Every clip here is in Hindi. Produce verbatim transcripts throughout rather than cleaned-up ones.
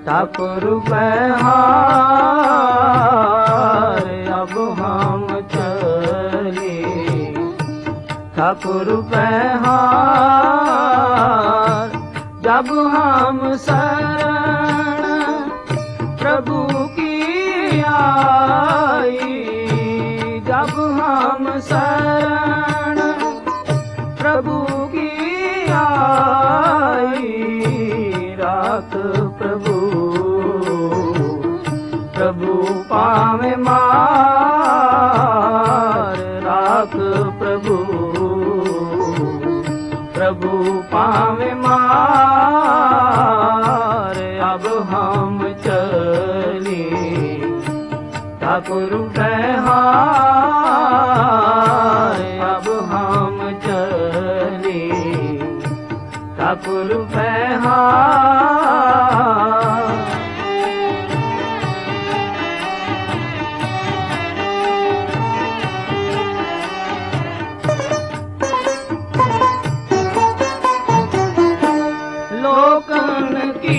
ठाकुर बहार अब हम चले, ठाकुर बहार जब हम शरण प्रभु की आई, जब हम शरण प्रभु की आई, राख प्रभु प्रभु पावे मार, राख प्रभु प्रभु पावे मार अब हम चले, ठाकुर बहार अब हम चले, ठाकुर बहार। लोकन की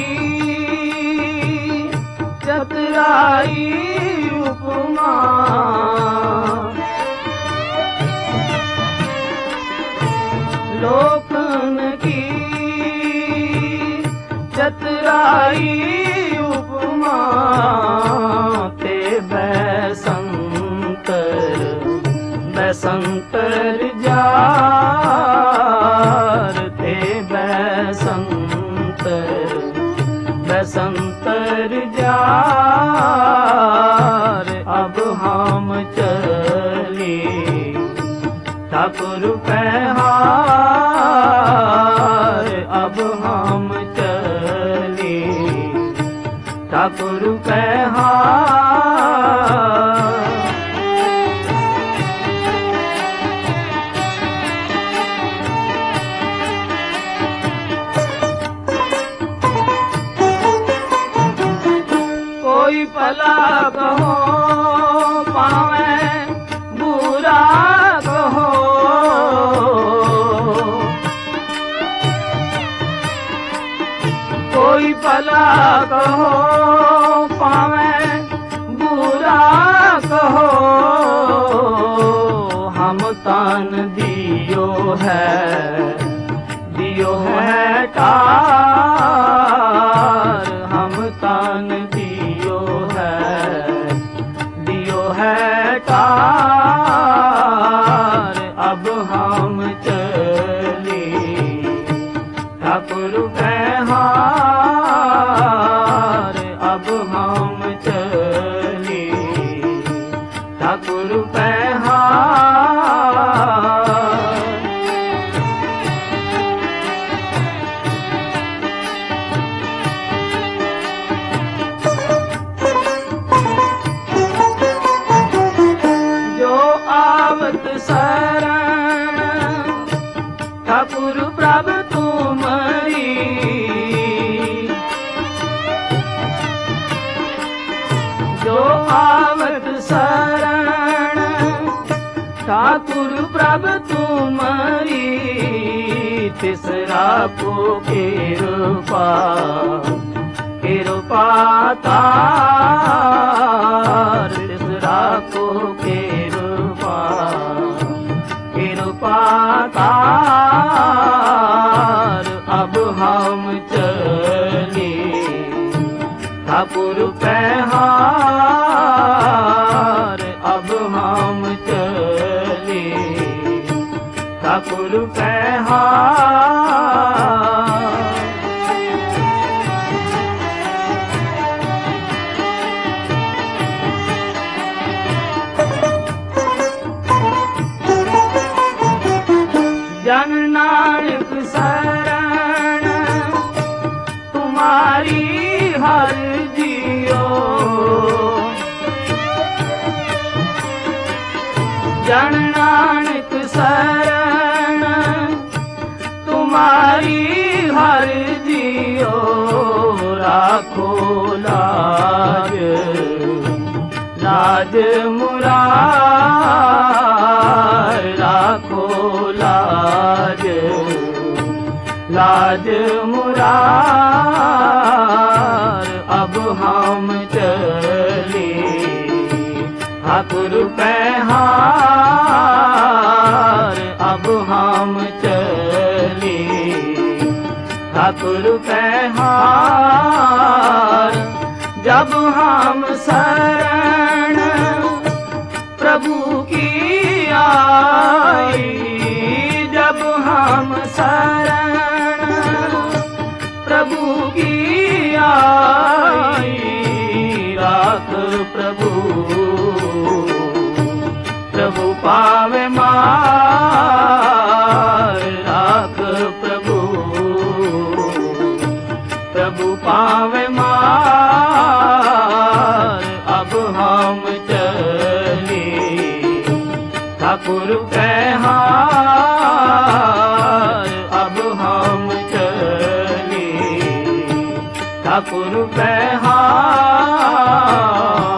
चतुराई उपमा, लोकन की चतुराई उपमा, ते बैसंतर बैसंतर जार, ते बैसंतर बैसंतर जार अब हम चले, ठाकुर बहार अब हम चले, ठाकुर बहार। कोई भला कहो पावे बुरा कहो, कोई भला कहो पावे बुरा कहो, हम तान दियो है दियो है टार, हम तान दियो है दियो है टार अब हम चले, ठाकुर बहार अब हम चले, ठाकुर बहार। आवत शरण ठाकुर प्रभु तुम्हारी, जो आवत शरण ठाकुर प्रभु तुम्हारी, तिसरा को कृपा कृपा तार, तिसरा को कृपा कृपा तार अब हम चले, ठाकुर बहार अब हम चले, ठाकुर बहार। जन नानक शरण तुम्हारी हर जियो, जन नानक शरण तुम्हारी हर जियो, राखो लाज लाज मुरार, राखो लाज लाज मुरार ठाकुर पे हार अब हम चले, ठाकुर पे हार जब हम शरण प्रभु की आई, जब हम शरण प्रभु की आई, राख प्रभु प्रभु पावे मार, राख प्रभु प्रभु पावे मार अब हम चले, ठाकुर के हार अब हम चले, ठाकुर के हार